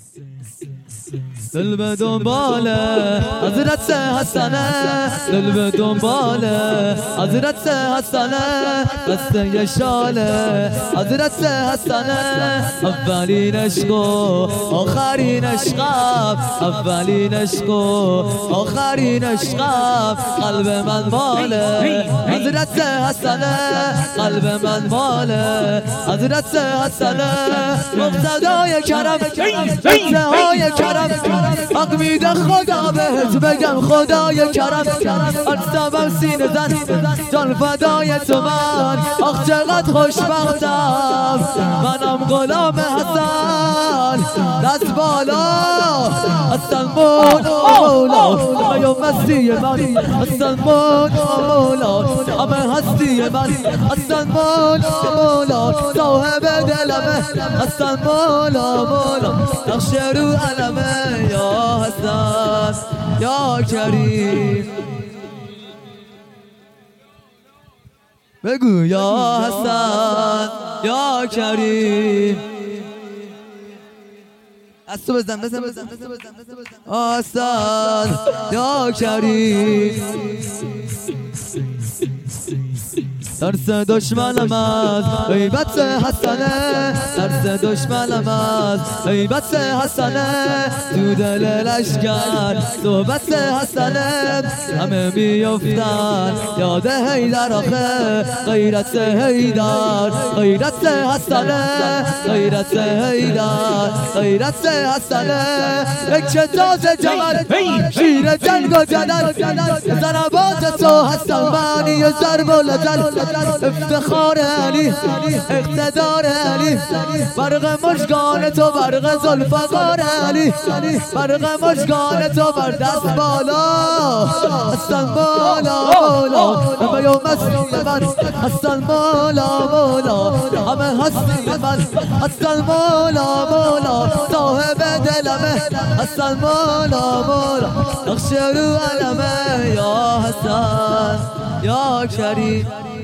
دل به دنباله حضرت حسنه، دل به دنباله حضرت حسنه، بسته شاله حضرت حسنه. اولین عشق و آخرین عشقم، اولین عشق و آخرین عشقم. قلب من ماله حضرت حسنه، قلب من ماله حضرت حسنه. مقتدای کرم، انتهای کرم، حق میده خدا بهت بگم خدای کرم. ارسمم سینه زن جان فدای تو من، آخ چقدر خوشبختم منم غلام حسن. دست بالا حسن مولا، یا مستی من حسن مولا، همه هستی من حسن مولا. صاحب دلمه حسن مولا، نقش رو علمه یا حسن یا کریم. بگو یا حسن یا کریم. دستو بزن حسن یا کریم. ترس دشمنم از غیبت حسنه، ترس دشمنم از غیبت حسنه. تو دل لشکر صحبت حسنه، همه میافتن یاد حیدر آخه. غیرت حیدر، غیرت حسنه، غیرت حیدر، غیرت حسنه. یک تازه جمل شیر جنگ و جدل، ضربات تو حسن معنی ضرب و لجل. افتخار علی، اقتدار علی، برق مژگان تو برق ذوالفقار علی، برق مژگان تو بر دست بالا حسن مولا. همه یوم مستی من حسن مولا، همه هستی من حسن مولا. صاحب دلمه حسن مولا، نقش رو علمه یا حسن یا کریم.